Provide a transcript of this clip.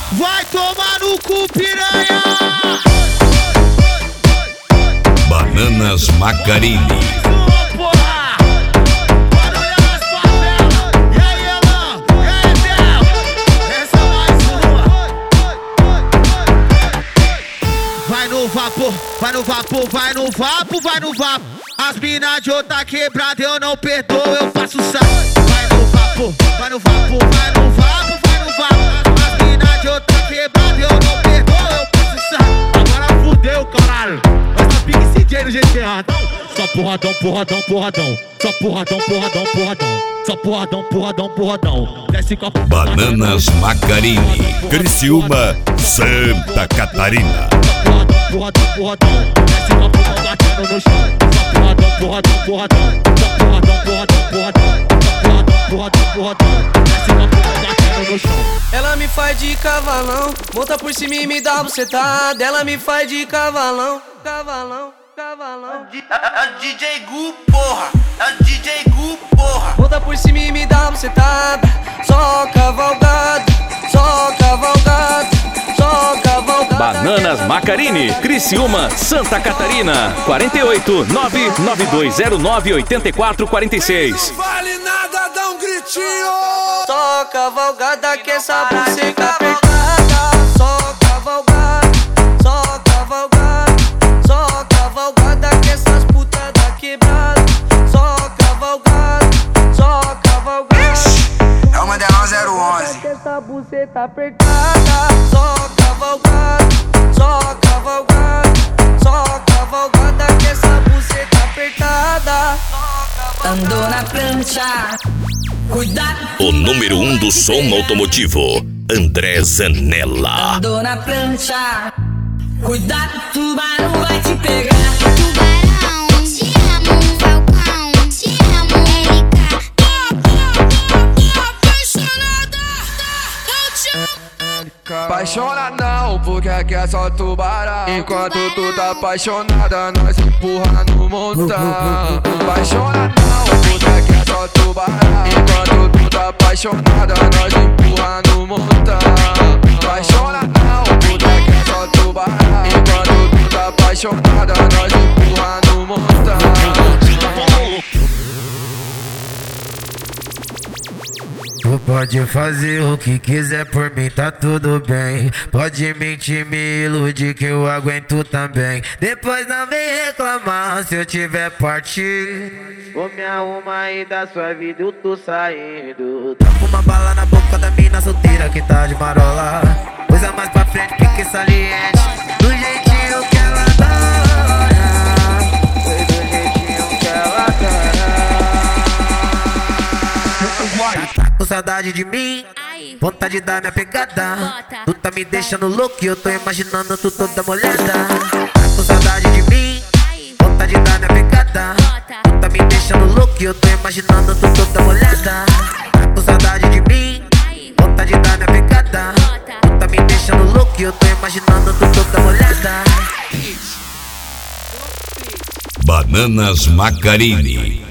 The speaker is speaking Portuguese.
Vai tomar no cu, piranha! Bananas Macarini. Vai no vapor, vai no vapor, vai no vapo, vai no vapo. As mina de outra quebrada eu não perdoo, eu faço saco. Vai no vapor, vai no vapor, vai no vapo, vai no vapo. As mina de outra quebrada eu não perdoo, eu faço saco. Agora fudeu, caralho. Nós tá pique CJ no GTA. Só porradão, porradão, porradão. Só porradão, porradão, porradão. Só porradão, porradão, porradão. Desce com a Bananas Macarini, Criciúma, Santa Catarina. Porradão, porradão, desce com a porra batendo no chão. Só porradão, porradão, porradão. Só porradão, porradão, porradão. Só porradão, porradão, porradão. Desce com a porra batendo no chão. Ela me faz de cavalão, monta por cima e me dá bucetada. Ela me faz de cavalão, cavalão, cavalão. É DJ Gu, porra! É DJ Gu, porra! Monta por cima e me dá bucetada. Só cavalgada, só cavalgada, só cavalgada. Bananas Macarini, Criciúma, Santa Catarina. 48 99209 8446. Não vale nada, dá um gritinho! Só cavalgada que essa buceta apertada. Só cavalgada, só cavalgada, só cavalgada que essas putas da quebrada. Só cavalgada, só cavalgada. É uma Delon 011. Que essa buceta apertada. Só cavalgada, só cavalgada, só cavalgada que essa buceta apertada. Andou na prancha, cuidado. O número 1 do som automotivo, André Zanella. Andou na prancha, cuidado, tubarão vai te pegar. Tubarão, te amo, Falcão, te amo, Erika. Apaixonada, eu te amo. Apaixona não, porque aqui é só tubarão. Enquanto tu tá apaixonada, nós empurra no montão. Apaixona não, porque aqui é só tubarão. Enquanto tu tá apaixonada, nós empurra no montão. Apaixona não, porque aqui é só tubarão. Enquanto tu tá apaixonada, nós empurra no montão. Tu pode fazer o que quiser por mim, tá tudo bem. Pode mentir, me iludir que eu aguento também. Depois não vem reclamar se eu tiver partido. Vou me arrumar e da sua vida eu tô saindo. Tapo uma bala na boca da mina solteira que tá de marola. Coisa mais pra frente, pique saliente. Do jeitinho que ela adora. Foi do jeitinho que ela adora. Tá com saudade de mim? Vontade de dar minha pegada. Tu tá me deixando louco e eu tô imaginando tu toda molhada. Tá com saudade de mim? Vontade de dar minha pegada. Tu tá me deixando louco e eu tô imaginando tu toda molhada. Tá com saudade de mim? Vontade de dar minha pegada. Tu tá me deixando louco e eu tô imaginando tu toda molhada. Bananas Macarini.